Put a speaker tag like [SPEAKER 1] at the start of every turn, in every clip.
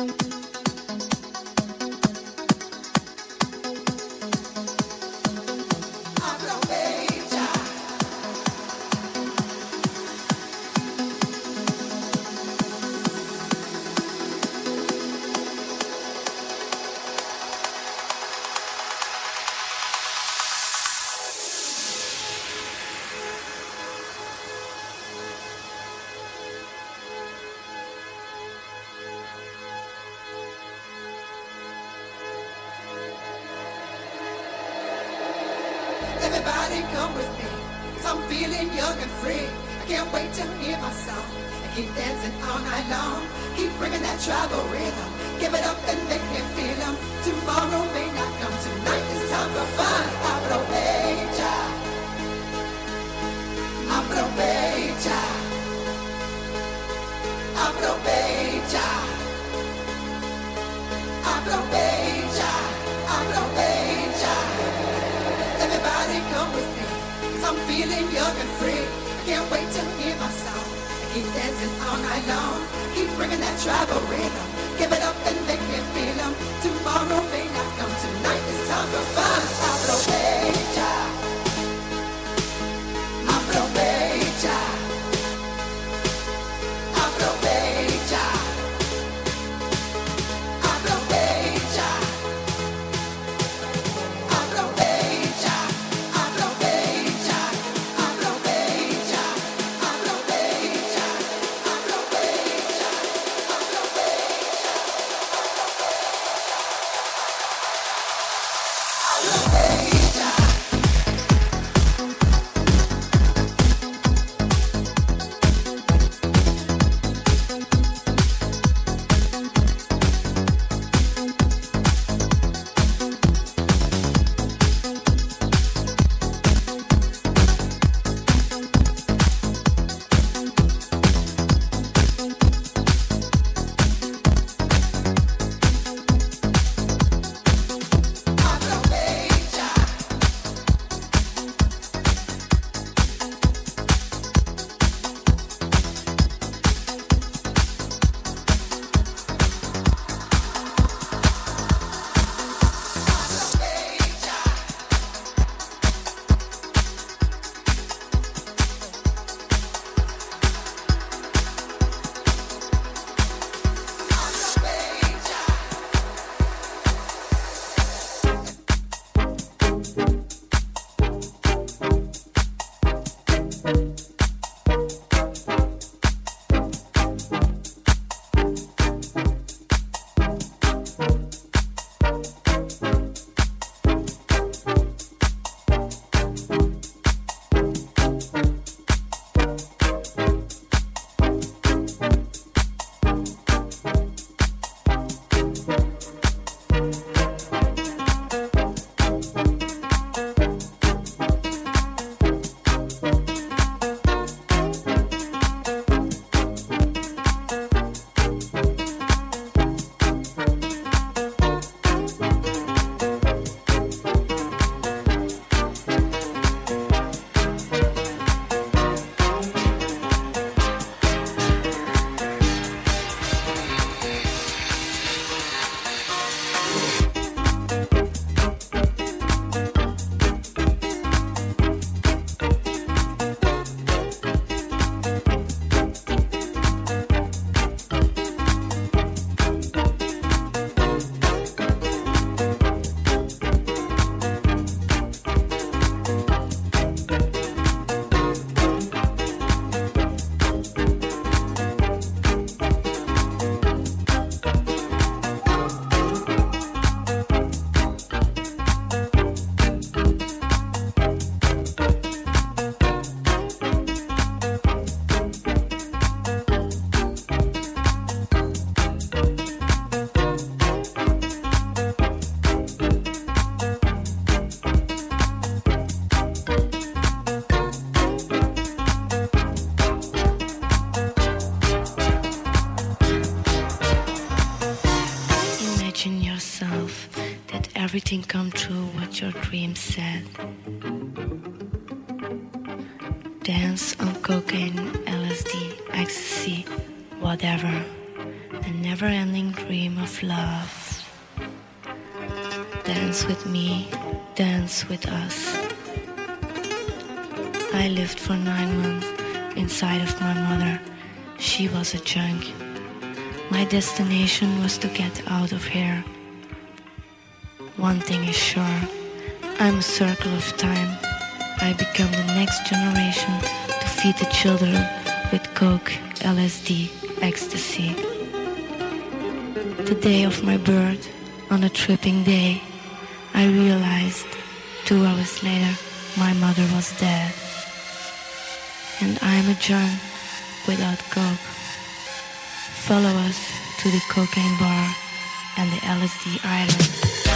[SPEAKER 1] Everybody come with me, 'cause I'm feeling young and free. I can't wait to hear my song and keep dancing all night long. Keep bringing that tribal rhythm, give it up and make me feel 'em. Tomorrow may not come, tonight is time for fun. Aprovecha, aprovecha, aprovecha, aprovecha, aprovecha. Everybody come with me, 'cause I'm feeling young and free. I can't wait to hear my song and keep dancing all night long. Keep bringing that tribal rhythm, give it up and make me feel 'em. Tomorrow may not come, tonight is time for fun. Aprovecha, aprovecha, aprovecha, aprovecha, aprovecha, aprovecha, aprovecha, aprovecha, aprovecha,
[SPEAKER 2] everything come true what your dreams said. Dance on cocaine, LSD, ecstasy, whatever, a never-ending dream of love. Dance with me, dance with us. I lived for 9 months inside of my mother. She was a junk. My destination was to get out of here. One thing is sure, I'm a circle of time. I become the next generation to feed the children with coke, LSD, ecstasy. The day of my birth, on a tripping day, I realized 2 hours later my mother was dead. And I'm a junk without coke. Follow us to the cocaine bar and the LSD island.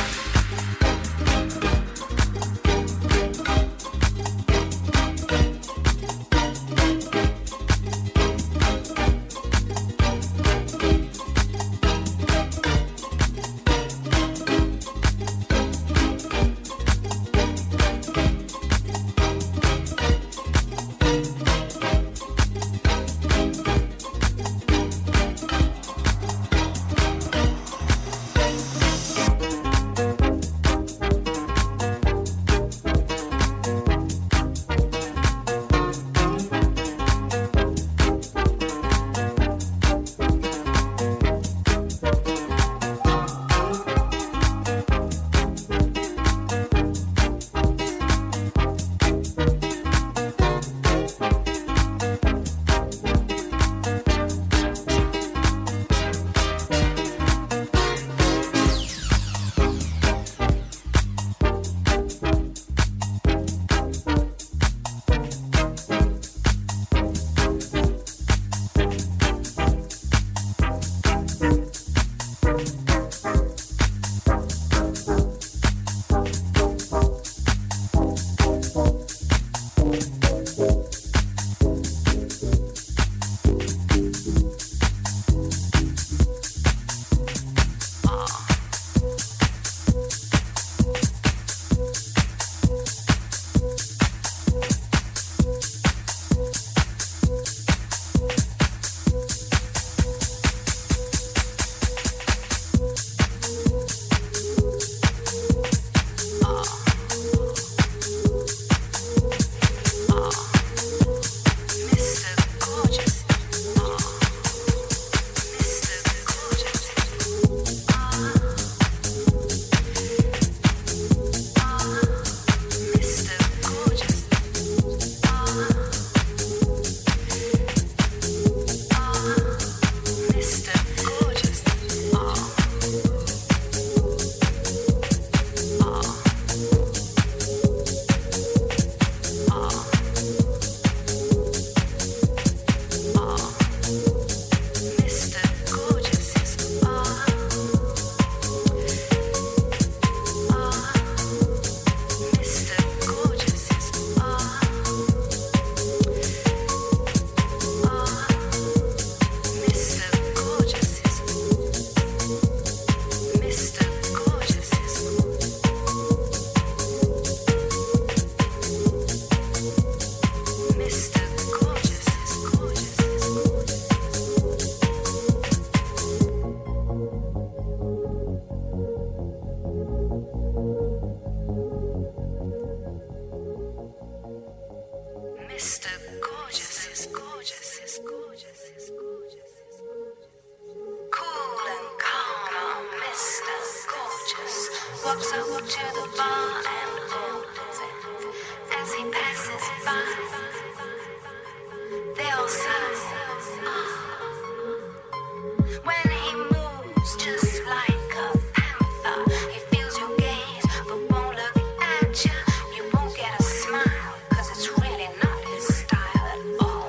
[SPEAKER 1] walks over to the bar and holds it as he passes by. They all sigh. When he moves just like a panther, he feels your gaze but won't look at you. You won't get a smile, 'cause it's really not his style at all.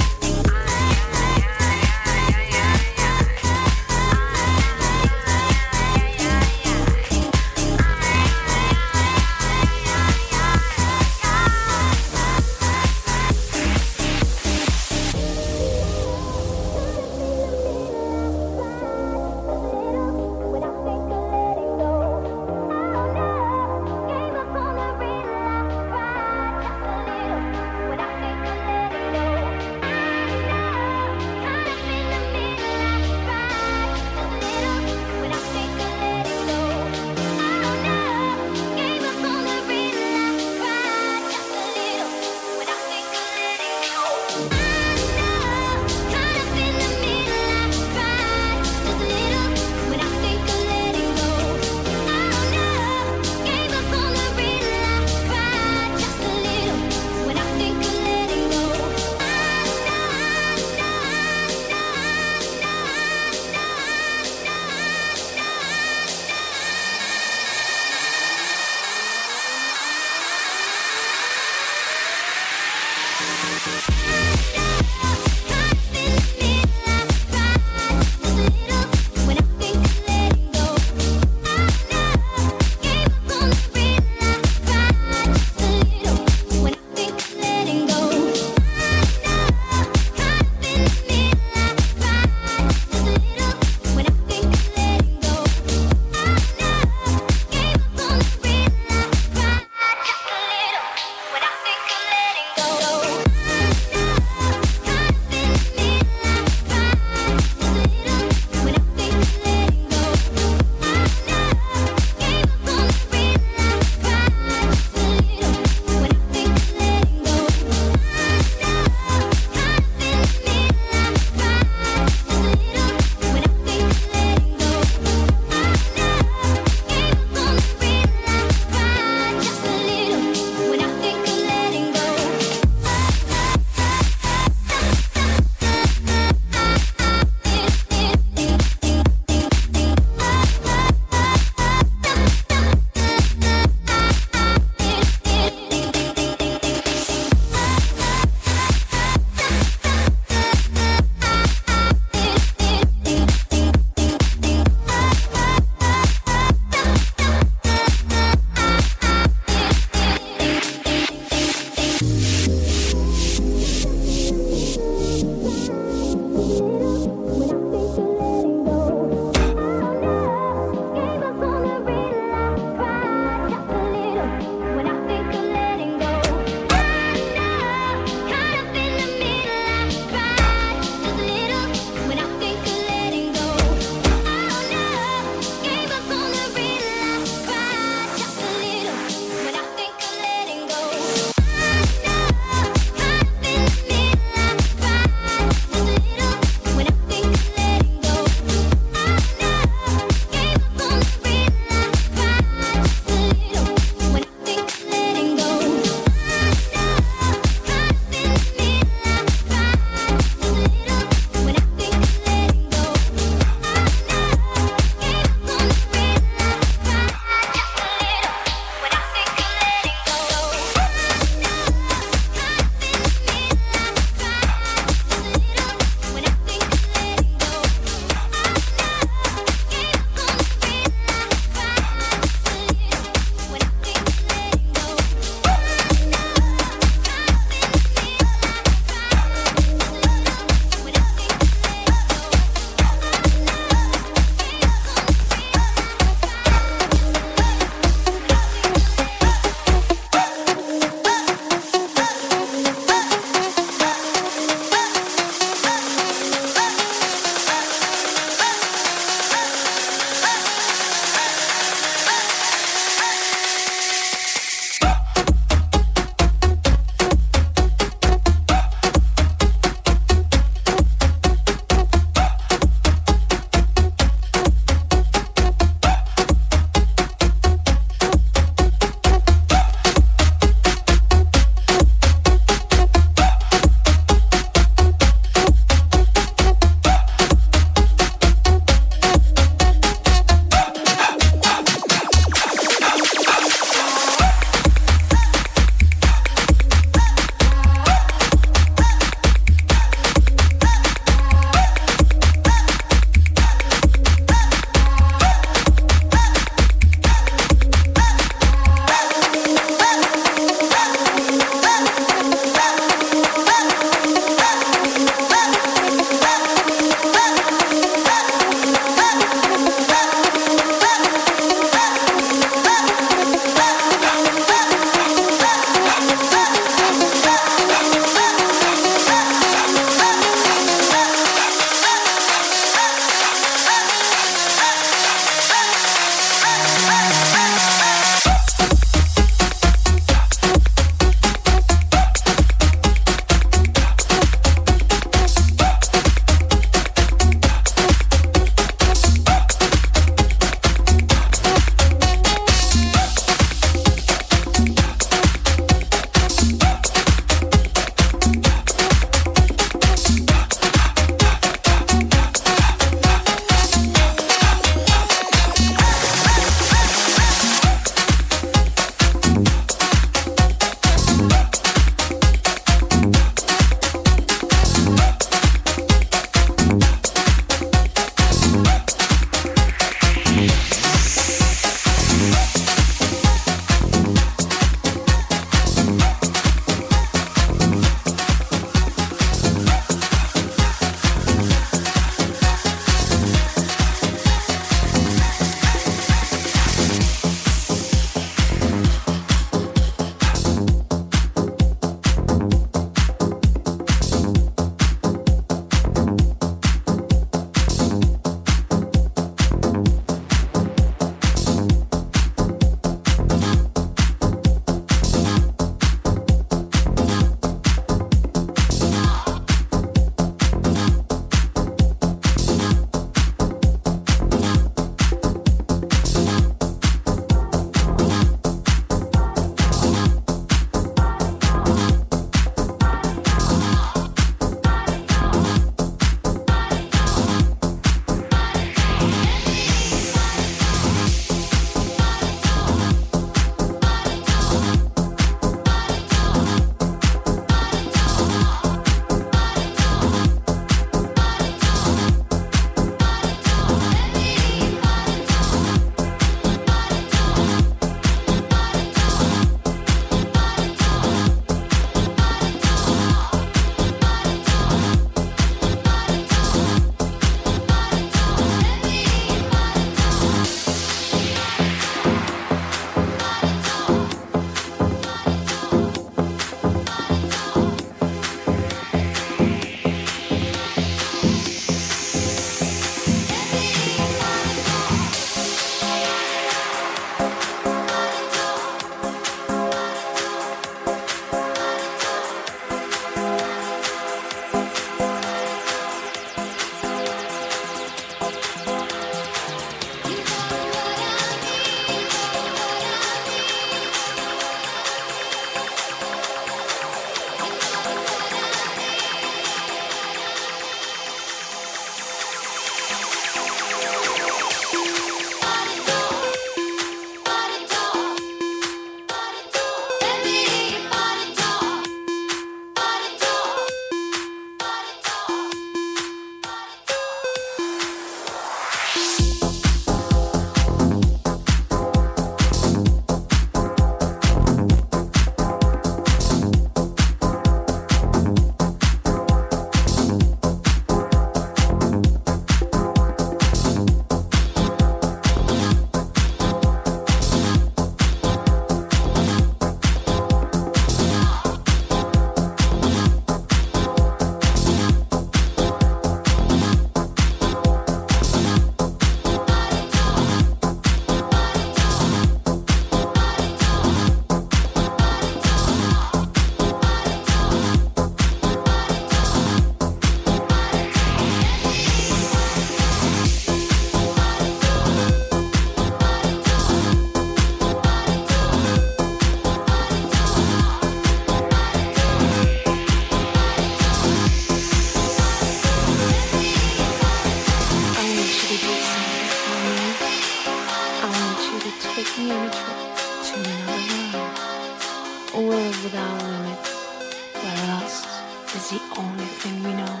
[SPEAKER 2] without limits, where lust is the only thing we know.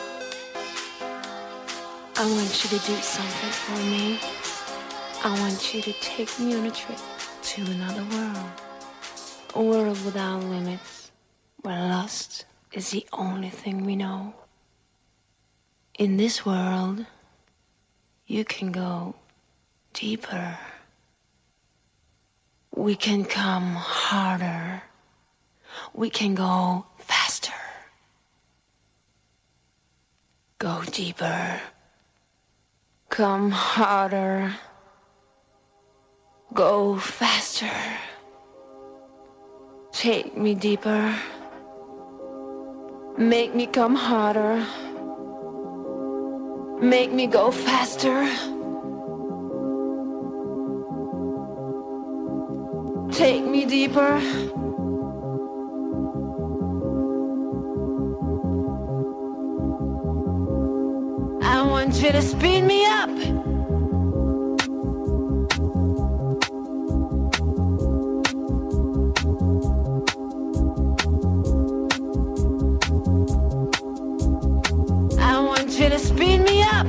[SPEAKER 2] I want you to do something for me. I want you to take me on a trip to another world. A world without limits, where lust is the only thing we know. In this world, you can go deeper. We can come harder. We can go faster. Go deeper. Come harder. Go faster. Take me deeper. Make me come harder. Make me go faster. Take me deeper. I want you to speed me up. I want you to speed me up.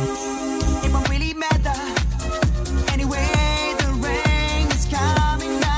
[SPEAKER 1] Anyway, the rain is coming down.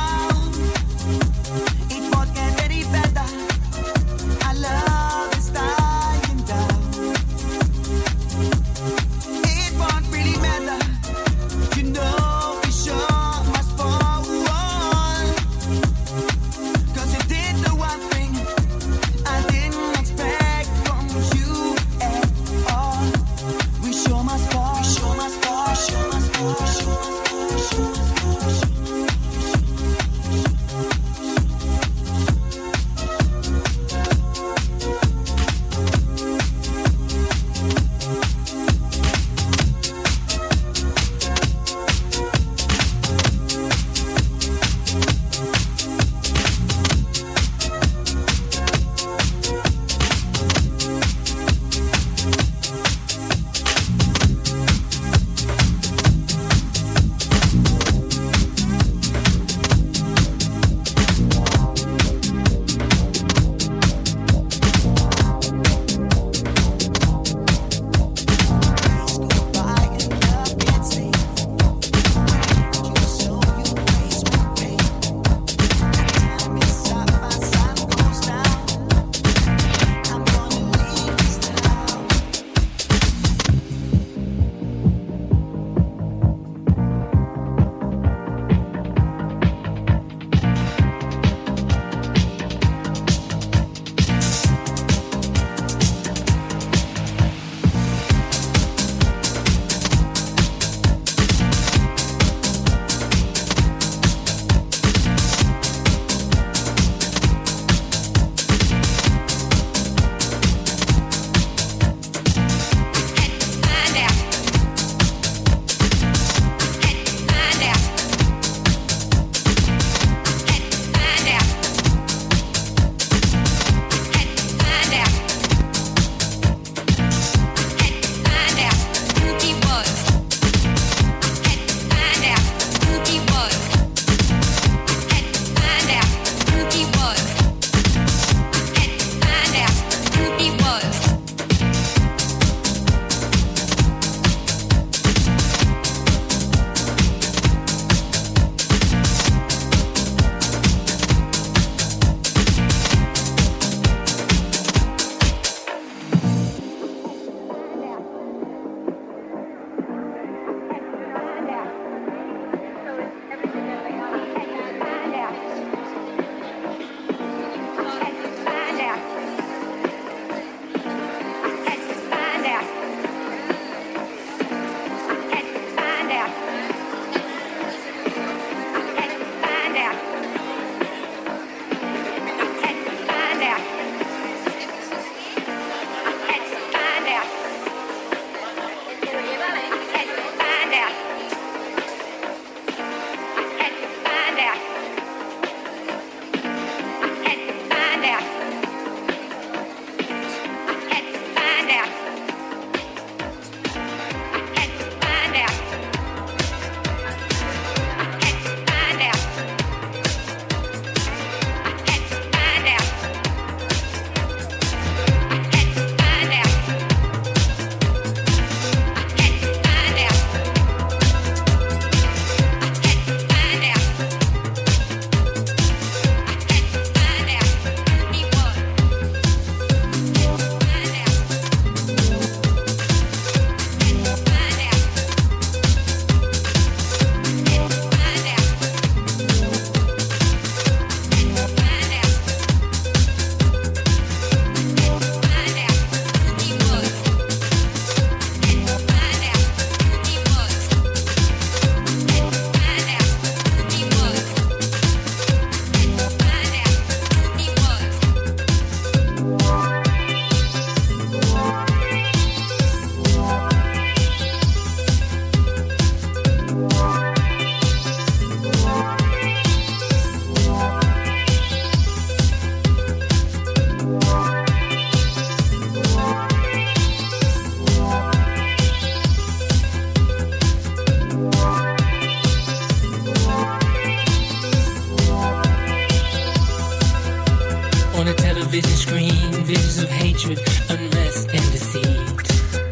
[SPEAKER 3] hatred, unrest, and deceit.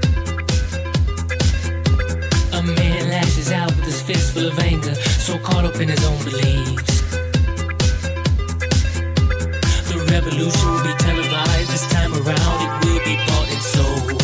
[SPEAKER 3] A man lashes out with his fist full of anger, so caught up in his own beliefs. The revolution will be televised this time around. It will be bought and sold.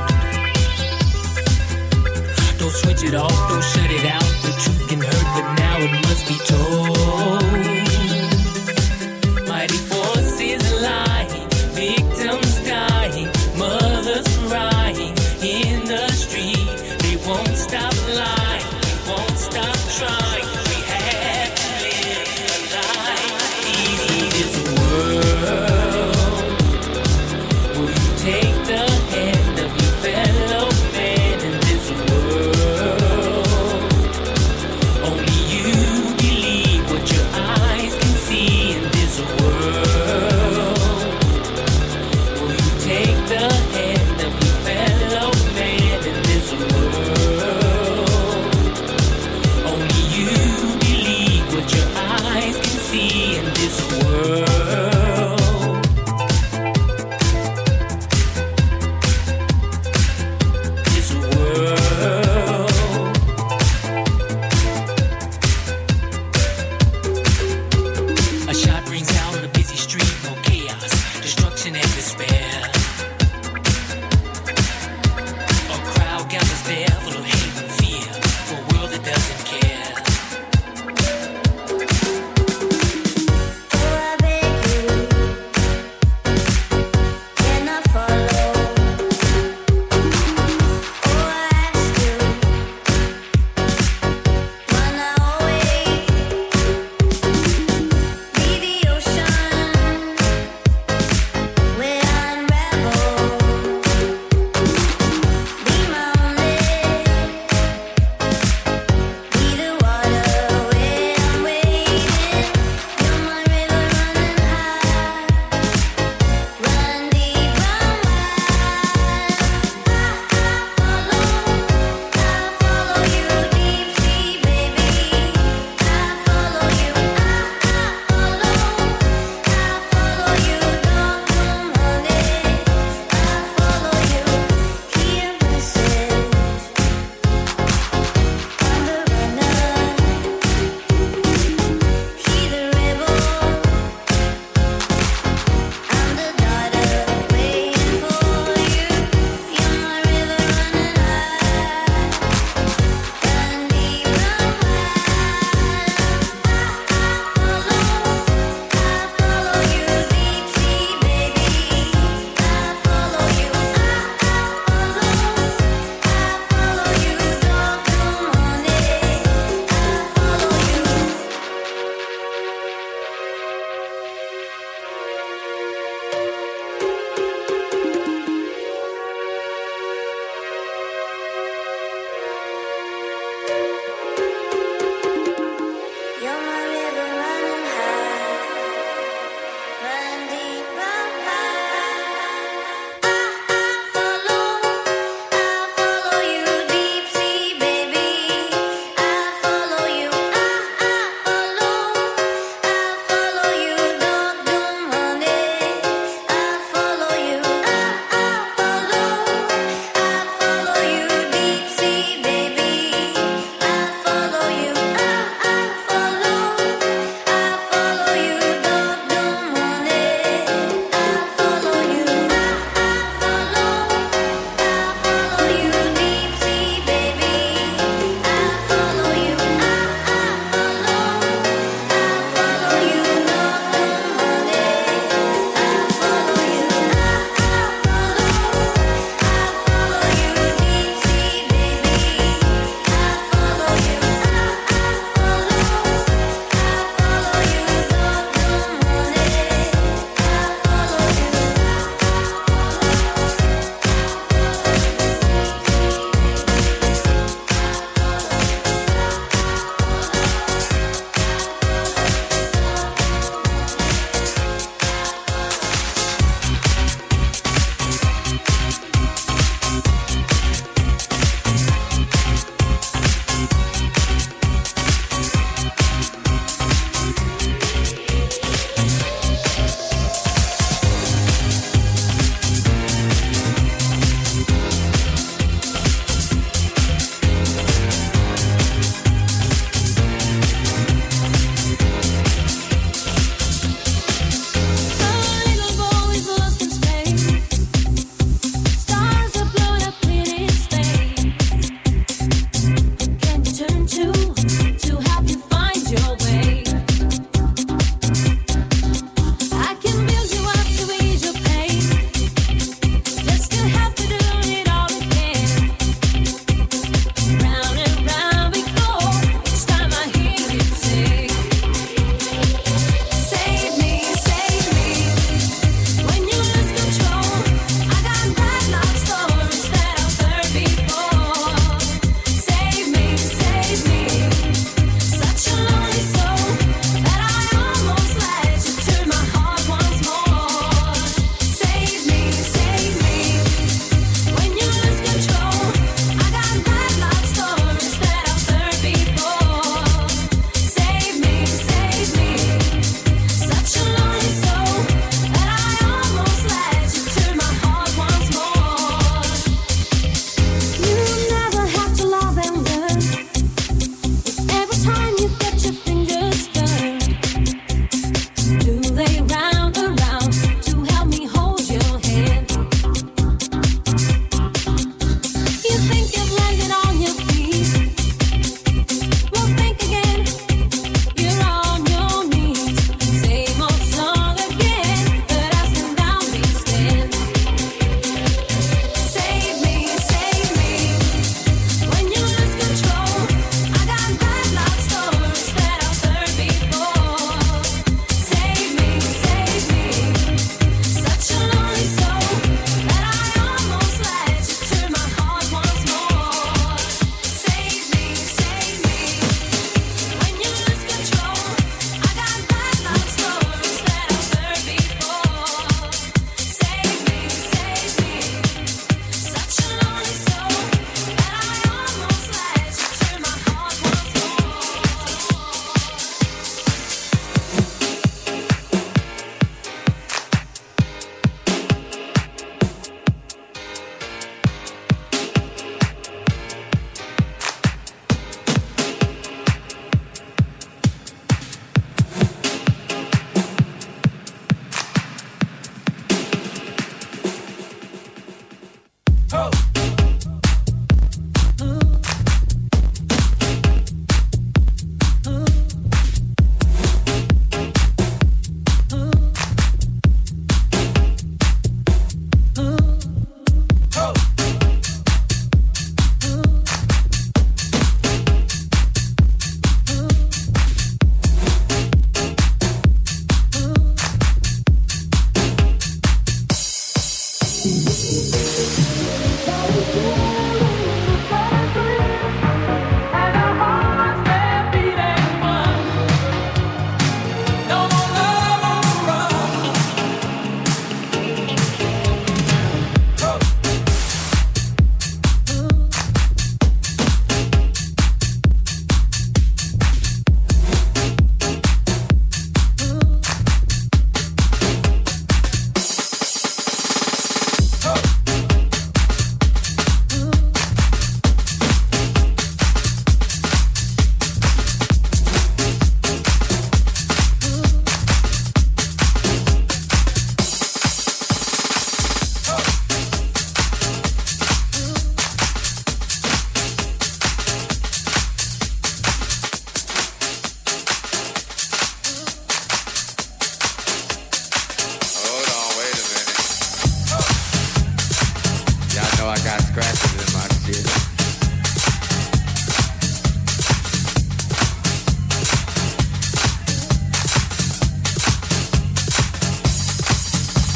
[SPEAKER 3] Don't switch it off, don't shut it out. The truth can hurt, but now it must be told. Mighty forces lying, victims dying, mothers crying in the street. They won't stop lying, they won't stop trying. We have to live a life easy. This world, will you take the hand of your fellow man in this world? Only you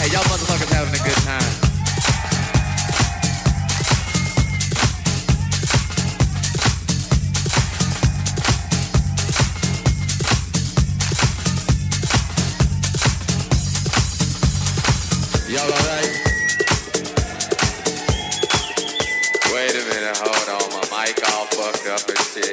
[SPEAKER 4] y'all motherfuckers having a good time. Y'all alright? Wait a minute, hold on, my mic all fucked up and shit.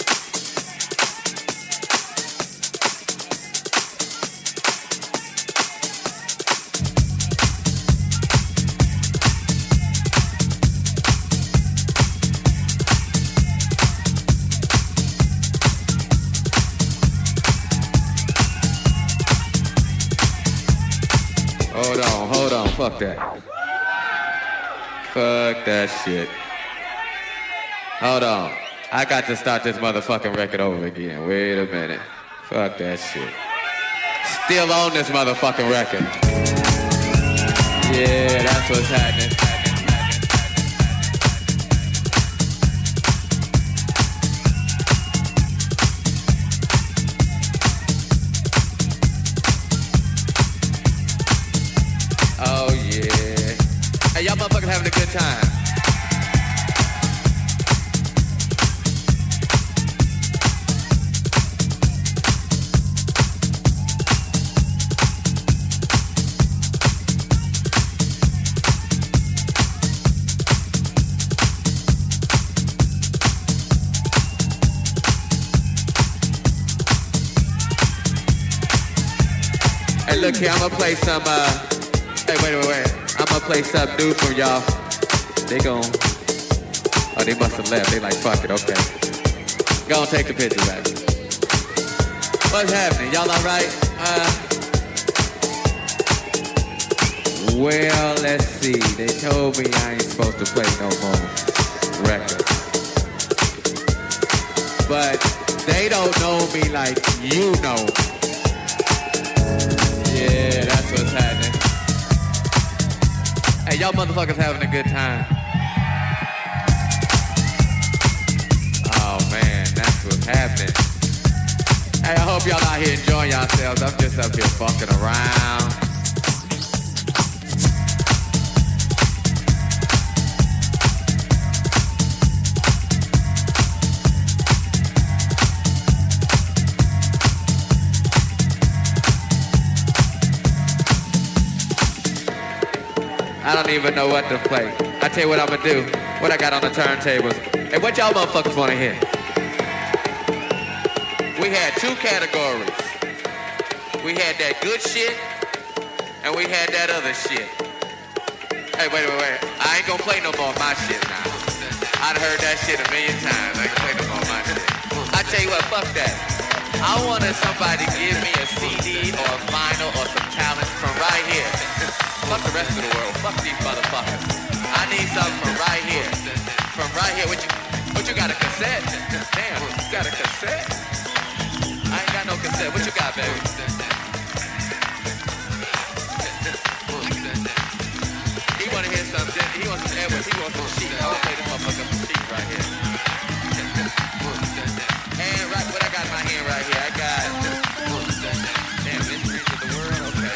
[SPEAKER 4] Hold on, fuck that. Fuck that shit. Hold on. I got to start this motherfucking record over again. Wait a minute. Fuck that shit. Still on this motherfucking record. Yeah, that's what's happening. Oh yeah. Hey, y'all motherfuckers having a good time. Hey, look here, I'm gonna play some, hey, wait. I'm gonna play something new from y'all. They gon', oh, they must have left. They like, fuck it, okay. Go on, take the picture back. What's happening? Y'all alright? Well, let's see. They told me I ain't supposed to play no more records. But they don't know me like you know. Yeah, that's what's happening. Hey, y'all motherfuckers having a good time. Oh man, that's what's happening. Hey, I hope y'all out here enjoying yourselves. I'm just up here fucking around. I don't even know what to play. I tell you what I'm gonna do. What I got on the turntables. Hey, what y'all motherfuckers wanna hear? We had two categories. We had that good shit, and we had that other shit. Hey, wait. I ain't gonna play no more of my shit now. I'd heard that shit a million times. I ain't gonna play no more of my shit. I tell you what, fuck that. I wanted somebody to give me a CD or a vinyl or some talent from right here. Fuck the rest of the world. Fuck these motherfuckers. I need something from right here. From right here. What you got, a cassette? Damn, you got a cassette? I ain't got no cassette. What you got, baby? He wanna hear something. He wants some Edwards. He wants some sheep. I wanna play this motherfucker some sheep right here. And right, what I got in my hand right here, I got. Damn, mysteries of the world. Okay.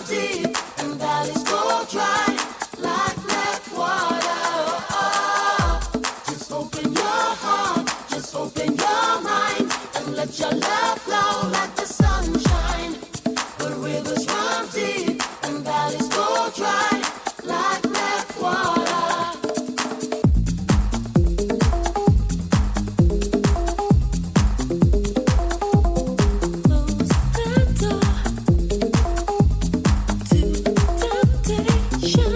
[SPEAKER 1] deep and valleys go dry like black water. Just open your heart, just open your mind, and let your love flow like the sunshine. The rivers run deep and valleys go dry like black water. Close the door to temptation.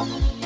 [SPEAKER 1] Thank